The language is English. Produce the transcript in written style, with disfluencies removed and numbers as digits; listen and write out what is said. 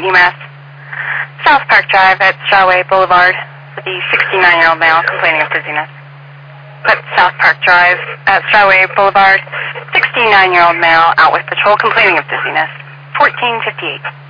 UMass. South Park Drive at Strawway Boulevard with the 69-year-old male complaining of dizziness. Put South Park Drive at Strawway Boulevard, 69-year-old male out with patrol complaining of dizziness. 1458.